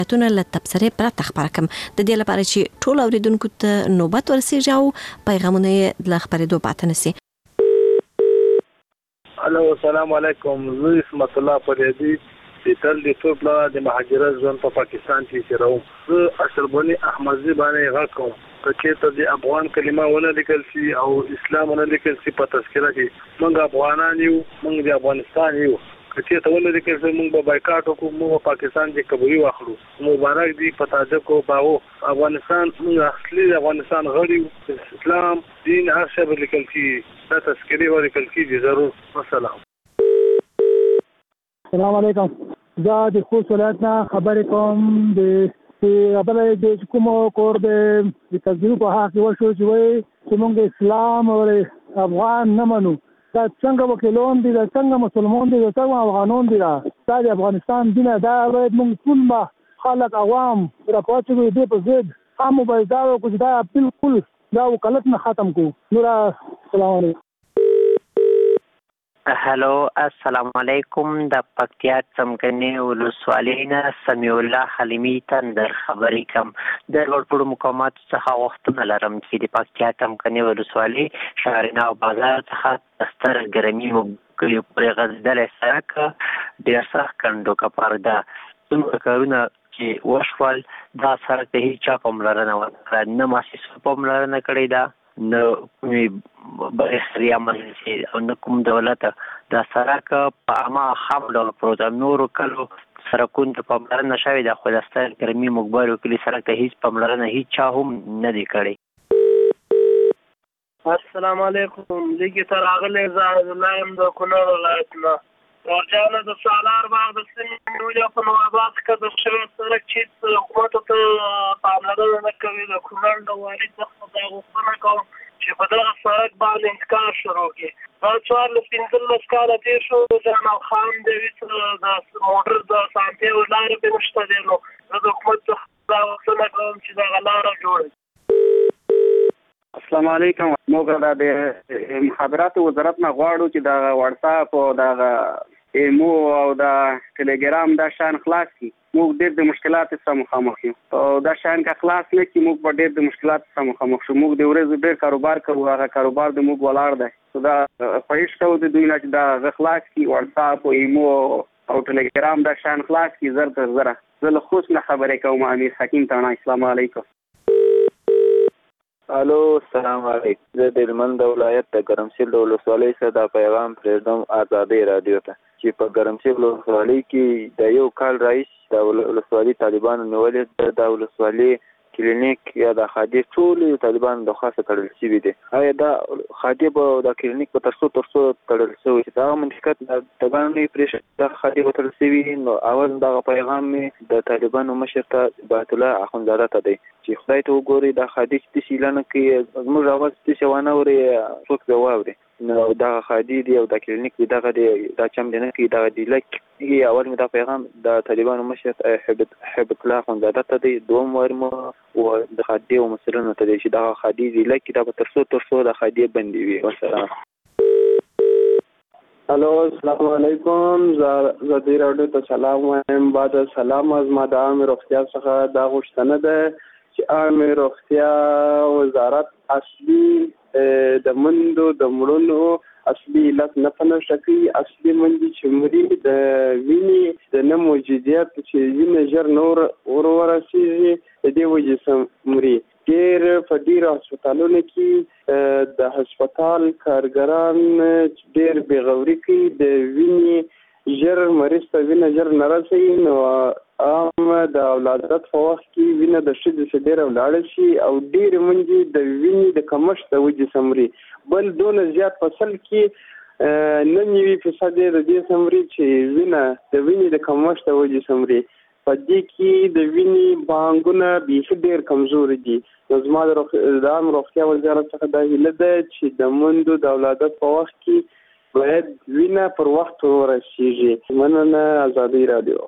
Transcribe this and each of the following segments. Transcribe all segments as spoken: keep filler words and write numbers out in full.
تونه له تبصرې پرته خبره کوم د دې لپاره چې ټول اوریدونکو ته نوبت ورسیږي او پیغامونه د خبرېدو پاتې نشي. الو السلام علیکم. زه اسمت الله فریدی د تل د ټول د مهاجرت ژوند په پاکستان کې شروع. زه اشربونی احمدزی باندې غاکم چې ته د افغان کلمه ونه لیکل شي او اسلام ونه لیکل شي په تذکره کې موږ افغانان یو، موږ د افغانستان یو. چې ته ونه لیکل شي موږ به بایکاټ وکړو، موږ پاکستان کې قبولي واخلو. مبارک دی پتا کو باو افغانستان موږ اصلي افغانستان غړي اسلام دین هر څه به لیکل شي دا تذکره ور لیکل کیږي ضرور. والسلام. السلام علیکم. زه د خوست ولایت نه خبرې کوم. د خبره د کوم کور د تجربه په حق وشو چې وایي چې موږ اسلام او افغان نه منو. دا څنګه وکیلون دي، دا څنګه مسلمان دي، دا څنګه افغانون دي. دا د افغانستان دین دا باید موږ ټول خلک عوام راپاتې دي په ضد هم باید دا وکړو دا بالکل دا وکالت نه ختم کو. نور السلام علیکم. هلو السلام علیکم. د پکتیا څمکني ولسوالۍ نه سمیع الله حلیمي تندر خبرې کوم. د لوړپوړو مقاماتو څخه غوښتنه لرم چې د پکتیا څمکني ولسوالۍ شهرنا او بازار څخه ستر ګرمي کلیو پورې غځېدلی سړک ډېر سخت کنډو کپار ده. څومره کارونه چې وشول دا سړک د هېچ چا پاملرنه ونه کړه، نه محسسو پاملرنه کړې ده، نه کومې برخري عمل شي او نه کوم دولت. دا سړک په عامه خام ډول پروت ده. نورو کلو سړکونو ته پاملرنه شوې ده خو د ستر ګرمي مګبرو کلي سړک ته هېڅ پاملرنه هېڅ چا هم نه دی کړی. السلام علیکم. لیکي ته راغلی زه عبدالله یم د کونړ ولایت نه. ورجانه د سالار باغ د سیمې نیولې په نواباد کې د شوی سړک چې حکومت ته پاملرنه نه کوي. د کونړ د والي څخه دا غوښتنه کوم چې په دغه سړک باندې انتقال شروع کړي. دا څوارلس پنځلس کاله تېر شو جانب خان د د موټر د سانتیا لارې پرې نشته دی. نو زه د حکومت څخه دا غوښتنه کوم چې دغه لاره جوړه کړي. السلام علیکم. موږ د مخابراتو وزارت نه غواړو چې د واتساپ او د ایمو او د ټلګرام دا شان خلاص کړي. موږ ډېر د مشکلاتو سره مخامخ یو او دا شان که خلاص نه کړي موږ به ډېر د مشکلاتو سره مخامخ شو. موږ د ورځې ډېر کاروبار کوو، هغه کاروبار د موږ ولاړ دی. دا خواهش کوو د دوی نه چې دا هغه خلاص کړي، واتساپ او ایمو او ټلګرام دا شان خلاص کړي زر تر زره. زه له خوست نه خبرې کوم. امیر حکیم تاڼه. السلام علیکم. الو السلام علیکم. زه د هلمند ولایت د ګرمسیر د ولسوالۍ څخه دا پیغام پرېږدم ازادۍ راډیو ته چې په ګرمسیر ولسوالۍ کې د یو کال راهیسې د ولسوالۍ طالبانو نیولې د ولسوالۍ کلینیک یا د خادي ټولې طالبانو د خاصه تړل شوي دي. آیا دا خادي به د کلینیک په ترڅو ترڅو تړل شوی چې دا منطقت د طالبانو نه پرېښه دا خادي به تړل شوي نو اول دغه پیغام مې د طالبانو مشر ته بیت الله اخندزاده ته دی چې خدای ته وګورئ دا خادي چې داسې اعلان کوي زموږ اواز داسې وانه اوري څوک به واوري. نو دغه خادي دی او د کلینیک دی دغه دی دا چم دی نه کوي دغه دی لک اول مې دا پیغام د طالبانو مشر هیبت الله اخندزاده ته دی. دوم وار مو و د خادي او مسلمانانو ته دی چې دغه خادي دی لک دا به ترڅو ترڅو د خادي بندي وي. والسلام. الو السلام علیکم. زه راډیو ته سلام وایم. بعد سلام از ما د عامه روغتیا څخه دا غوښتنه ده چې عامه روغتیا وزارت اصلي د مندو د مړونو اصلي علت نه پنهشته کوي. اصلي مندي چې مري د وینې د نه موجودیت چې وینه ژر نور ور ورسېږي د دې وجې څخه مري. ډېر په ډېرو هسپتالونو کې د هسپتال کارګران ډېر بېغوري کوي. د وینې ژر مریض ته وینه ژر نه رسوي نو عام د ولادت په وخت کې وینه د ښځې څخه ډېره ولاړه شي او ډېرې میندې د وینې د کمښت د وجې څخه مري. بل دونه زیات فصل کې نه نوي فیصد د دې څخه مري چې وینه د وینې د کمښت د وجې څخه مري. په دې کې د وینې بانکونه بیخي ډېر کمزوري دي. نو زما د عامه روغتیا وزارت څخه دا هیله ده چې د میندو د ولادت په وخت کې باید وینه پر وخت ورسیږي. مننه. ازادي راډیو.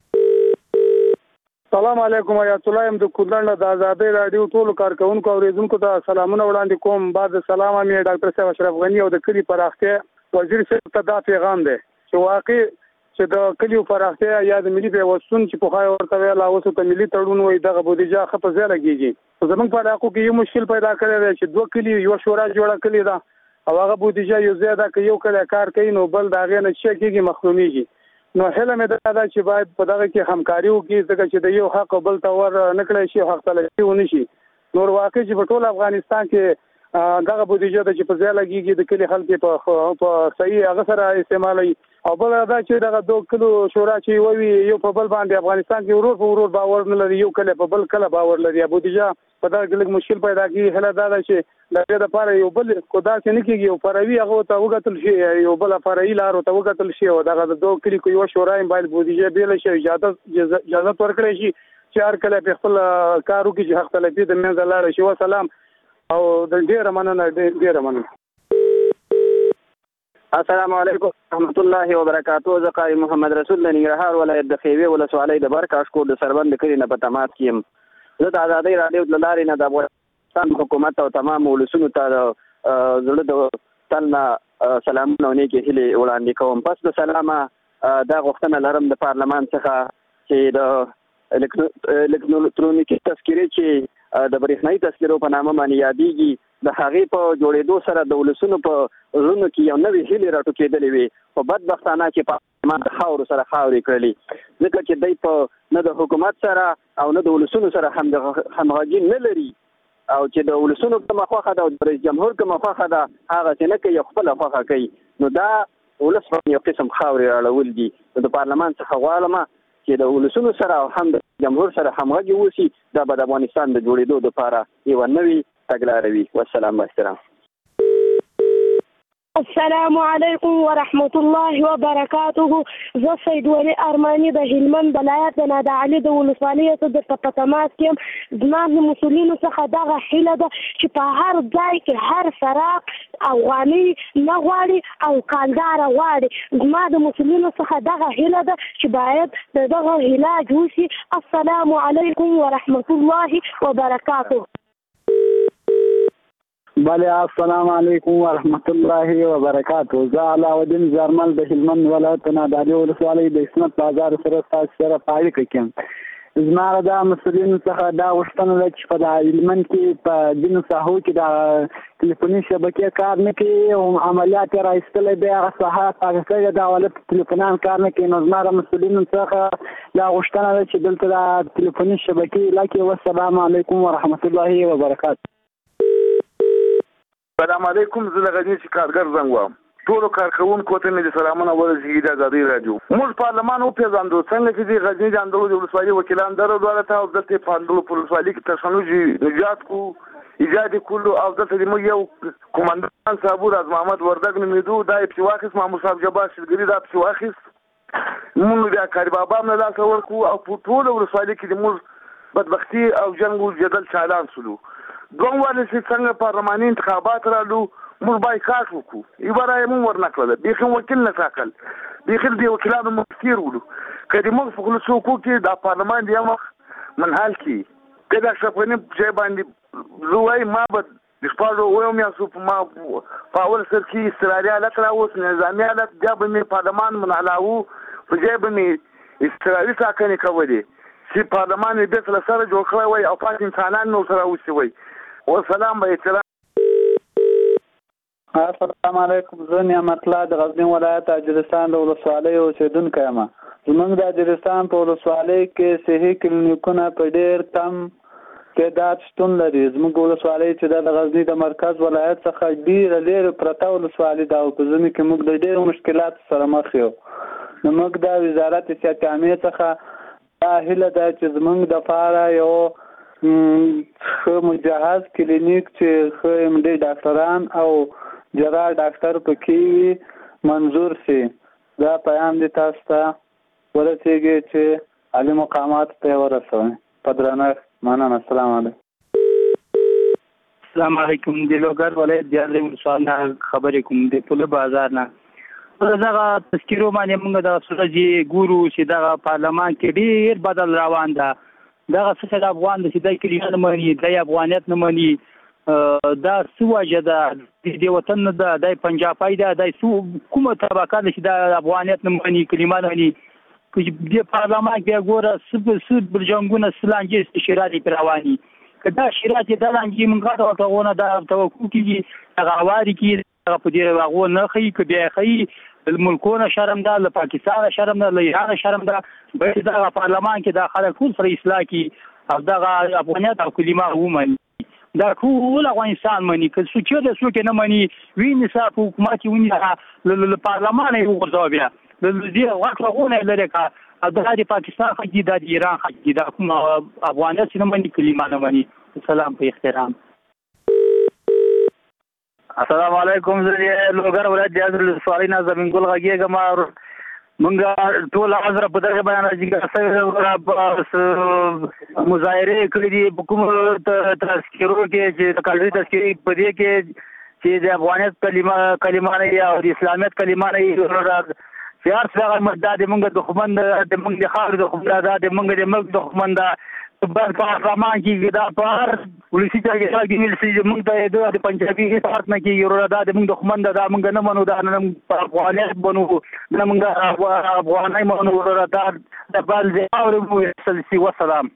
سلام علیکم. آیت الله یم د کونړ د ازادۍ راډیو ټولو کارکونکو او اوریدونکو ته سلامونه وړاندې کوم. بعد سلام مې ډاکټر صاحب اشرف غنی او د کلي پراختیا وزیر صاحب ته دا پیغام دی چې واقع چې د کلیو پراختیا یا د ملي پیوستون چې په خای ورته ویل اوس ته ملي تړون وای دغه بودیجه خپه ځای لګیږي زمونږ په علاقو کې یو مشکل پیدا کړی دی چې دوه کلی یو شورا جوړه کړې ده او هغه بودیجه یو ځای ده که یو کلی کار کوي نو بل د هغې نه چې کېږي محرومیږي نو هیله مې دا ده چې باید په دغه کې همکاري وکړي ځکه چې د یو حق بل ته ور نه کړی شي حق تلفي ونه شي نور واقع چې په ټول افغانستان کې دغه بودیجه د چې په ځای لګیږي د کلی خلک په په صحیح هغه سره استعمالوي او بل دا چې دغه دوه کلو شورا چې ووي یو په بل باندې افغانستان کې ورور په ورور باور نه لري یو کله په بل کله باور لري بودیجه په دغه کې مشکل پیدا کیږي هله دا چې د دې لپاره یو بل کودا چې نه کیږي یو پروي هغه ته وګتل شي یو بل فرعي لار ته وګتل شي او دغه د دوه کلی یو شورا باید بودیجه بیل شي اجازه اجازه ورکړي شي چې هر کله په خپل کارو کې چې حق تلفي د منځ لاړ شي وسلام او د ډیره مننه ډیره مننه السلام علیکم ورحمۃ اللہ وبرکاتہ زه قاری محمد رسول د ننګرهار ولایت د خیوې ولسوالۍ د برکاش کوټ د سربند کلي نه په تماس کې یم زه د ازادۍ راډیو د لارې نه د افغانستان حکومت او تمام ولسونو ته زړه د تل نه سلامونه او نیکې هیلې وړاندې کوم پس د سلامه دا غوښتنه لرم د پارلمان څخه چې د الکترونیکي تذکرې چې د برېښنایي تذکرو په نامه باندې یادېږي د هغې په جوړېدو سره د ولسونو په زړونو کې یو نوې هیلې راټوکېدلې وې خو بدبختانه چې پارلمان د خاورو سره خاورې کړلې ځکه چې دی په نه د حکومت سره او نه د ولسونو سره همغږي نه لري او چې د ولسونو کومه خوښه ده او د رئیس جمهور کومه خوښه ده هغسې نه کوي خپله خوښه کوي نو دا ولس باندې یو قسم خاورې راړول دي نو د پارلمان څخه غواړم چې د ولسونو سره او هم د جمهور سره همغږي وشي دا به د افغانستان د جوړېدو لپاره یوه نوې تګلاره وي والسلام احترام السلام علیکم ورحمت الله وبرکاته زه سید ولی ارمانی د هلمند ولایت د نادع علي د ولسوالۍ څخه په تماس کې یم زما د مسؤلینو څخه دغه هیله ده چې په هر ځای کې هر فراق افغاني نه غواړي او کالداره غواړي زما د مسؤلینو څخه دغه هیله ده چې باید د دغه علاج وشي السلام علیکم ورحمت الله وبرکاته بله السلام علیکم ورحمت الله وبرکاته زه علاءالدین زرمل د هلمند ولایت نادع علي ولسوالۍ د اسمت بازار سره ستاسو سره په اړیکه کې یم زما د مسؤلینو څخه دا غوښتنه ده چې په هلمند کې په ځینو ساحو کې د تلیفوني شبکې کار نه کوي او عملیات یې راایستلی دی هغه ساحه پاکه کړې ده ولې تلیفونان کار نه کوي نو زما د مسؤلینو څخه دا غوښتنه ده چې دلته د تلیفوني شبکې علاقې والسلام علیکم ورحمت الله وبرکاته السلام علیکم زه د غزني چې کارګر زنګ وم ټولو کارکوونکو ته مې د سلامونه ورسېږي د ازادۍ راډیو موږ پارلمان وپېژاندو څنګه چې د غزني د اندړو د ولسوالۍ وکیلان دره دولته او دلته یې په اندړو په ولسوالۍ کې تشنج ایجاد کړو ایجاد یې کړلو او دلته زموږ یو قومندان صاحب راز محمد وردګ نومېدو دا یې پسې واخیست محمود صاحب جبار شلګري دا پسې واخیست موږ بیا کاري بابا هم له لاسه ورکړو او په ټوله ولسوالۍ کې د موږ بدبختي او جنګ و جدل چالان سولو دوم والي چې څنګه پارلماني انتخابات رالو موږ بایکاټ وکړو یوه رایه مو ورنه کړله بیخي وکیل نه ټاکل بیخي د وکیلانو مفتیر ولو که د موږ په خلصو حقوق کې دا پارلمان د یو وخت منحل کړي که د اشرف غني په ځای باندې زه وایم ما به د شپاړو اویو میاشتو په ما په اول سر کې اضطراري حالت راوست نظامي حالت بیا به مې پارلمان منحلاوو په ځای به مې اضطراري ټاکنې کولې چې پارلمان یې بېرته له سره جوړ کړی وای او پاتې انسانان مې ورسره راوستي وای والسلام به احترام السلام علیکم زه نعمت الله د غزني ولایت اجرستان د ولسوالۍ اوسېدونکی یم زموږ د اجرستان په ولسوالۍ کې صحي کلینیکونه په ډېر کم تعداد شتون لري زموږ ولسوالۍ چې د غزني د مرکز ولایت څخه ډېره لرې پرته ولسوالۍ ده او په ژمي کې موږ د ډېرو مشکلاتو سره مخ یو نو موږ د وزارت صحت عامې څخه دا هیله ده چې زموږ دپاره یو ښه مجهز کلینیک چې ښه ایم ډي ډاکټران او جراح ډاکټر پکې وي منظور شي دا پیام دې تاسو ته ورسېږي چې عالي مقاماتو ته یې ورسوئ په درنښت مننه السلام علیکم السلام علیکم د لوګر ولایت دیارلس ولسوالۍ نه خبرې کوم د پوله بازار نه دغه تذکیرو باندې موږ د سورجي ګورو چې دغه پارلمان کې ډېر بدل روان ده دغه څه د افغان د چې دی کلمه نه مني دی افغانیت نه مني دا څه وجه ده د وطن د د پنجابي د د کومه طبقه چې د افغانیت نه مانی کلمه نه ني د پارلمان کې ګوره سب سب برجنګونه سلانجي استشاري پرواني کدا شرایط د لانجي منګه د وټونه د توقع کې هغه واري کې په دې هغه نه خي کې بیا خي الملکونه شرم ده له پاکستان شرم ده له ایران شرم ده به د پارلمان کې د خلک ټول سره اصلاح کې او د افغانیت او کلمه ومن دا ټول افغانستان مني که څه چې د څوک نه مني ویني صاحب حکومت ونی له پارلمان یې ورځو بیا د دې واکونه لري کا د دې پاکستان خدي د ایران خدي د کوم افغانیت نه مني کلمه نه مني سلام په احترام. السلام علیکم زه لوګر ولایت د حضرت سوالینا زمين ګل غږیږم مونږ ټول حاضر په دغه بیان راځي چې مظاهره کړې دي کوم تذکرو کې چې کلي تذکری په دې کې چې د افغانیت کلمه کلمه نه او د اسلامیت کلمه نه سیار څنګه مدد مونږ د دښمن د مونږ د خاور د دښمن د مونږ د ملک دښمن دا بس پارلمان کې دا پر پولیسي ځای کې ویل چې مونږ ته د پنجابي هیڅ نه کې یو را د مونږ دښمن دا مونږ نه منو دا نه افغانیت بنو نه مونږ افغانای منو را د بل ځای او مو سلسي والسلام.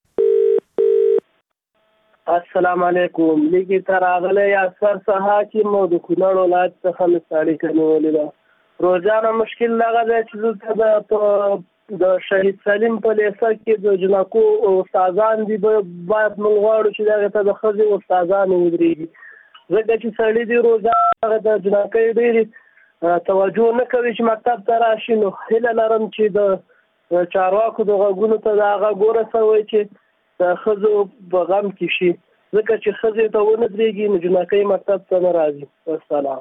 السلام علیکم لګي تر اغله یا سر سها چې مو د کونړ ولایت څخه مستاړي کنولې دا روزانه مشکل لغه چې د د شهید سلیم په لیسه کې د جنکو استادان دي باید موږ غواړو چې دغه ته د ښځې استادان ودرېږي ځکه چې سړي دي روزانه د جنکۍ ډېرې توجه نه کوي چې مکتب ته راشي نو هیله لرم چې د چارواکو د غوږونو ته د هغه ګورسوی چې د ښځو په غم کې شي ځکه چې ښځې ته ونه درېږي نو جنکۍ مکتب ته نه راځي. والسلام.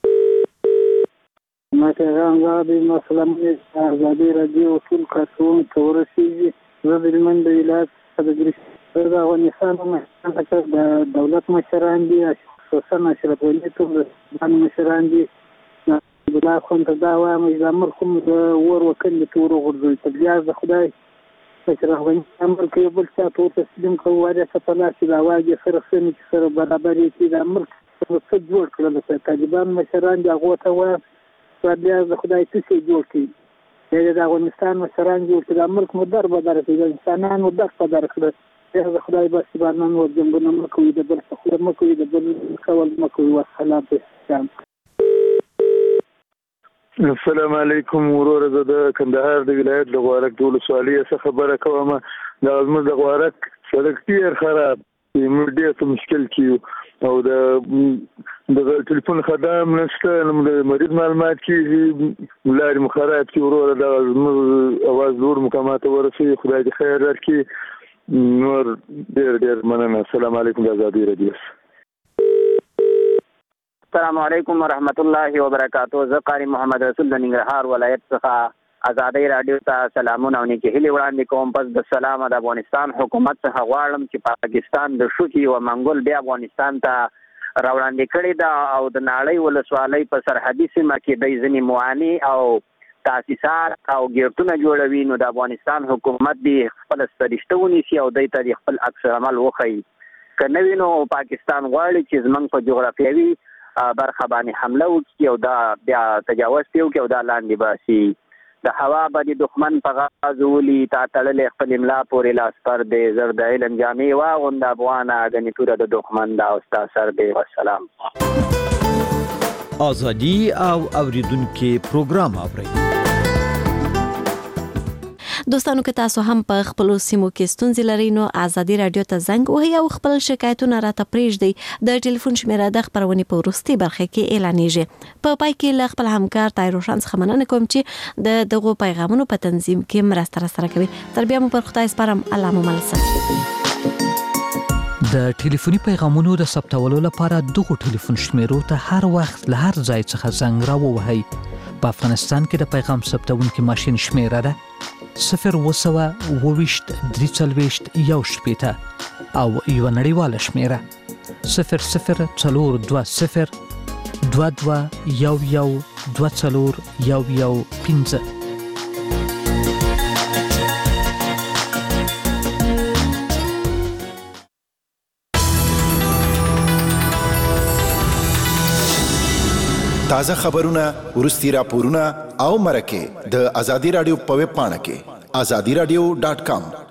ما پیغام غواړي مسلمان آزادي رادیو ټول کارکون ته ورسیږي زه د هلمند د ولایت څخه د ګرشي د افغانستان د دولت مشران دي خصوصا اشرف غني ټول د مشران دي بلا خو ته دا وایم چې د امر کوم د ور وکړي ته ورغورځوي ته بیا د خدای اشرف غني امر کوي بل څه ته تسلیم کوي وایي چې په لاس د واګي سره سمې سره برابر دي د امر څه جوړ کړل چې طالبان مشران دي هغه ته وایي بیا د خدای څخه جوړ کړي د افغانستان مشران جوړ کړي د ملک مدار بدر کړي د انسانانو د بدر کړي د خدای بس باندې نور جنبونه مکوې د بل څخه مکوې د بل کول مکوې والسلام عليكم. السلام علیکم ورور زه د کندهار د ولایت د غوارک د ولسوالۍ څخه خبره کوم د ازمر د غوارک سړک ډیر خراب موږ ډیر څه مشکل کیو او د د ټلیفون خدام نشته نو د مریض معلومات کیږي لارې مخرات کی ورور د اواز نور مقامات ورسي خدای دې خیر ورکړي نور ډیر ډیر مننه. السلام علیکم د آزادي رادیو. السلام علیکم ورحمت الله وبرکاته. زه قاری محمد رسول د ننګرهار ولایت څخه آزادي رادیو ته سلامونه او نیکه هیلې وړاندې کوم. پس د سلام د افغانستان حکومت څخه غواړم چې پاکستان د شوکي او منګول بیا افغانستان ته راوړاندې کړي دا او د نړۍ ولسوالۍ په سرحدي سیمه کې د ځینې مواني او تاسیسات او ګیرټونه جوړوي نو د افغانستان حکومت دی خپل سرشته ونیسي او د ته خپل اکثر عمل وخی کنه وینو پاکستان غواړي چې زمنګ په جغرافیوي برخه باندې حمله وکړي او دا بیا تجاوز پیو کې او دا لاندې باسي د هوا باندې دښمن په غازولي تا تړلې خپل املا پورې لاس پر دې زرد علم جامع واغوند افغانه غني توره د دښمن دا اوستا سر دې. والسلام. آزادی او اوریدونکو پروګرام اورئ. دوستانو که تاسو هم په خپل سیمو کې ستونزې لرئ نو آزادي رادیو ته زنګ وهئ او خپل شکایتونه راته پرېږدئ. د ټلیفون شمیره د خبرونې په وروستۍ برخه کې اعلانېږي. په پای کې له خپل همکار طاهر روشن څخه مننه کوم چې د دغو پیغامونو په تنظیم کې مرسته راسره کوي. تر بیا مو پر خدای سپارم. الله مو مل ساتي. د ټلیفوني پیغامونو د ثبتولو لپاره دغه ټلیفون شمیرو ته هر وخت له هر ځای څخه زنګ راووهئ. په افغانستان کې د پیغام ثبتونکي ماشین شمیره ده صفر وسوه اوويشت درې څلوېښت یو شپېته او یوه نړیواله شمیره صفر صفر څلور دوه صفر دوه دوه یو یو دوه څلور یو یو پنځه. تازه خبرونه، ورستي راپورونه او مرکه د ازادي رادیو په ویب پاڼه کې ازادي رادیو ډاٹ کام